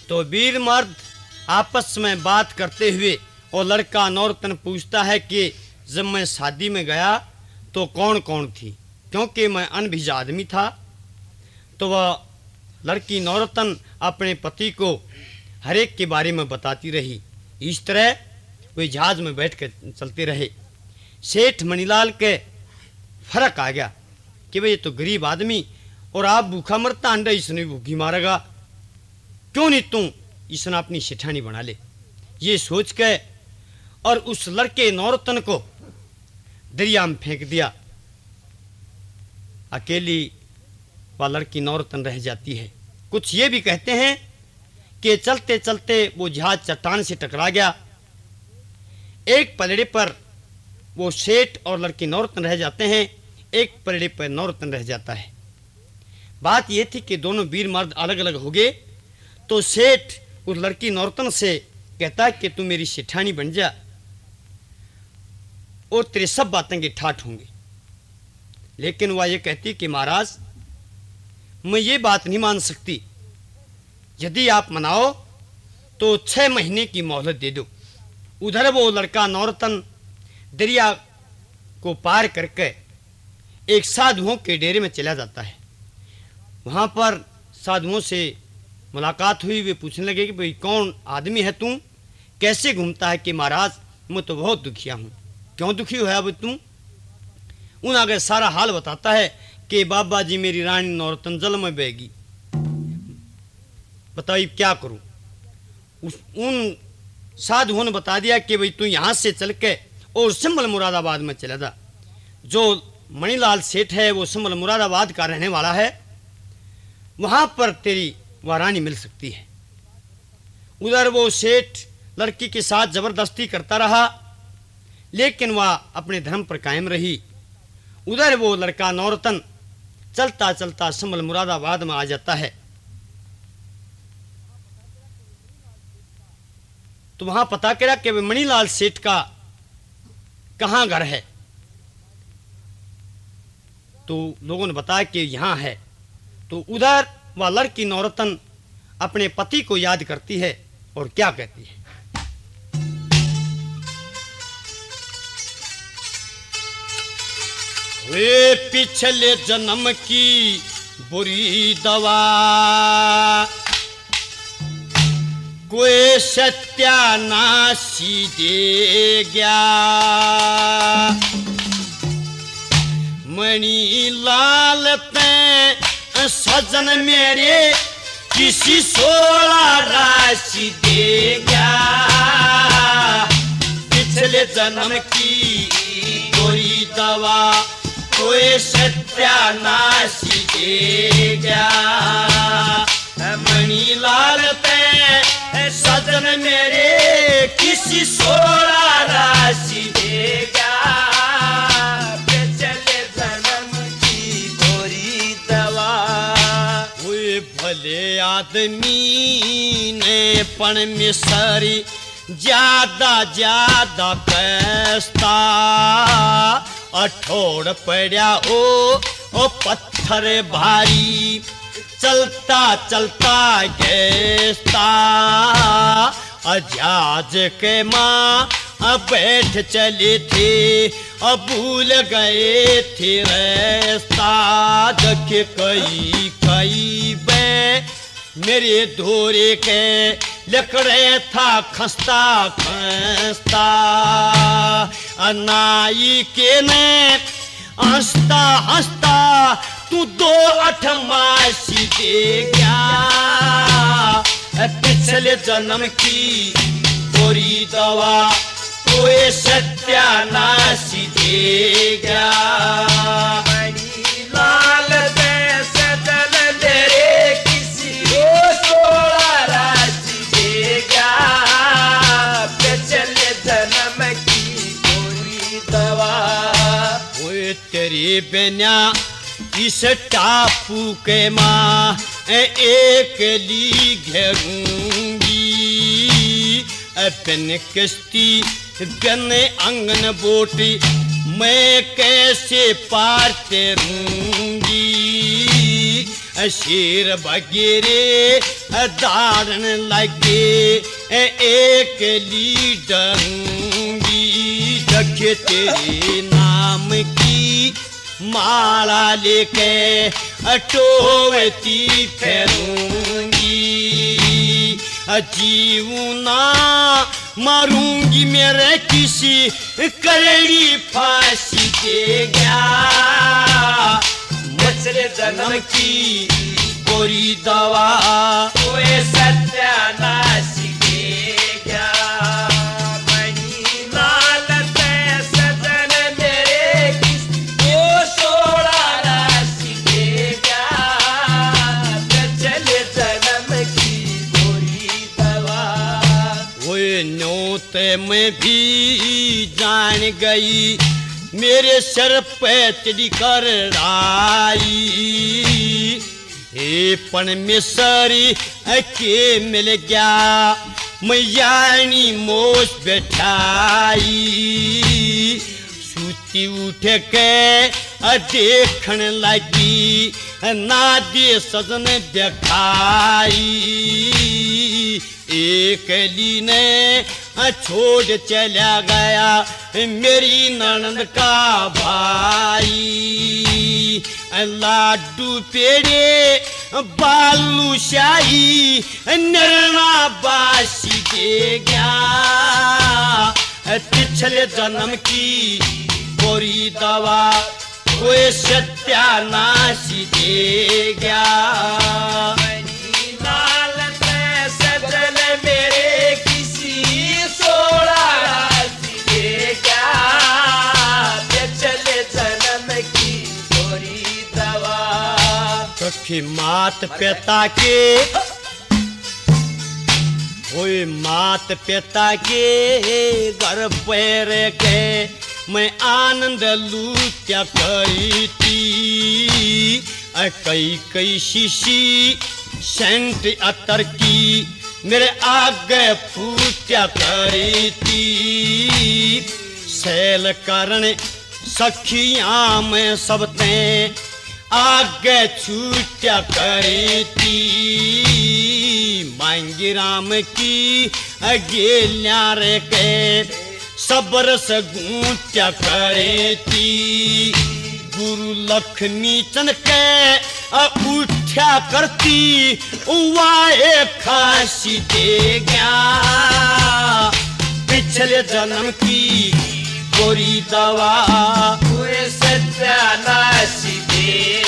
तो वीर मर्द आपस में बात करते हुए और लड़का नौरतन पूछता है कि जब मैं शादी में गया तो कौन कौन थी, क्योंकि मैं अनभिजा आदमी था। तो वह लड़की नौरतन अपने पति को हर एक के बारे में बताती रही। इस तरह वे जहाज में बैठ कर चलते रहे। सेठ मणिलाल के फर्क आ गया कि भाई ये तो गरीब आदमी और आप भूखा मरता, अंडा इसने भूखी मारेगा, क्यों नहीं तुम इसने अपनी सेठानी बना ले। ये सोच के और उस लड़के नौरतन को दरिया में फेंक दिया। अकेली वह लड़की नौरतन रह जाती है। कुछ ये भी कहते हैं कि चलते चलते वो जहाज चट्टान से टकरा गया। एक पलड़े पर वो सेठ और लड़की नौरतन रह जाते हैं, एक पलड़े पर नौरतन रह जाता है। बात ये थी कि दोनों वीर मर्द अलग अलग हो गए। तो सेठ उस लड़की नौरतन से कहता है कि तू मेरी सेठानी बन जा और तेरे सब बातें के ठाठ होंगे। लेकिन वह ये कहती कि महाराज मैं ये बात नहीं मान सकती, यदि आप मनाओ तो 6 महीने की मोहलत दे दो। उधर वो लड़का नौरतन दरिया को पार करके एक साधुओं के डेरे में चला जाता है। वहाँ पर साधुओं से मुलाकात हुई। वे पूछने लगे कि भाई कौन आदमी है तू, कैसे घूमता है। कि महाराज मैं तो बहुत दुखिया हूँ। क्यों दुखी हुआ अब तुम? उन आगे सारा हाल बताता है कि बाबा जी मेरी रानी नौरतन जल में बहेगी, बताइए क्या करूं। उन साधुओं ने बता दिया कि भाई तू यहाँ से चल के और संभल मुरादाबाद में चला जा। जो मणिलाल सेठ है वो संभल मुरादाबाद का रहने वाला है, वहां पर तेरी वह रानी मिल सकती है। उधर वो सेठ लड़की के साथ जबरदस्ती करता रहा, लेकिन वह अपने धर्म पर कायम रही। उधर वो लड़का नौरतन चलता चलता संभल मुरादाबाद में आ जाता है। तो वहां पता करा कि मणिलाल सेठ का कहाँ घर है। तो लोगों ने बताया कि यहाँ है। तो उधर वह लड़की नौरतन अपने पति को याद करती है और क्या कहती है। वे पिछले जन्म की बुरी दवा कोई सत्यानाशी दे गया, मणि लाल पे सजन मेरे किसी 16 राशि दे गया, पिछले जन्म की बुरी दवा कोई सत्यानाशी दे गया, मणि लाल पे सजन मेरे किसी 16 राशि दे गया, पिछले जन्म की बुरी दवा। वे भले आदमी ने पण में सारी ज्यादा ज्यादा पैसा अठोड़ पड़ा ओ पत्थर भारी, चलता चलता गेस्ता जहाज के माँ बैठ चली थी, भूल गए थे रास्ता, देख कई कई बे मेरे धोरे के लकड़े था खस्ता खस्ता, नाई के ने हंसता हंसता तू 2 मासी दे गया, पिछले जन्म की बुरी दवा कोई सत्यानाशी दे गया, मणि लाल पैसे जल तेरे किसी को 16 राशि दे गया, पिछले जन्म की बुरी दवा। वो तेरी बिना इस टापू के माँ एक ली घेरूंगी, बिन किश्ती बिन अंगन बोटी मैं कैसे पार तैरूंगी, शेर वगैरह दारण लगे एक लीडरूंगी रखे तेरे नाम की माला लेके टोवती फिरूंगी जीऊं ना मारूंगी मेरे किसी कड़ी फांसी देगा मचले जन्म की गोरी दवा ओए सत्यानाश देगा मनी लाल ते सजन मेरे किसी सोड़ा राश देगा मचले जन्म की गोरी दवा ओए न्योत में भी जान गई मेरे सर पे चढ़ी कर आई हे पण में सरी के मिल गया मैयानी मोश बैठाई सूती उठ के देखन लगी ना दे सजन दिखाई एक ली ने छोड़ चला गया मेरी ननद का भाई लाडू पेड़े बालू शाही नरना बासी देगा पिछले जन्म की गोरी दवा कोई सत्यानाशी देगा कि मात पिता के ओए मात पिता के घर पैर के मैं आनंद लूटा करी थी कई कई शीशी सेंट अतर की मेरे आगे फूटा करी थी सैल कारण सखियां में सबते आगे छूटा करी थी मांगी राम की अगेल्या रे के सबर से गूंचा करी थी गुरु लक्ष्मी चंद के उठा करती वाए खांसी देगा पिछले जन्म की गोरी दवा पूरे सत्यानाशी देगा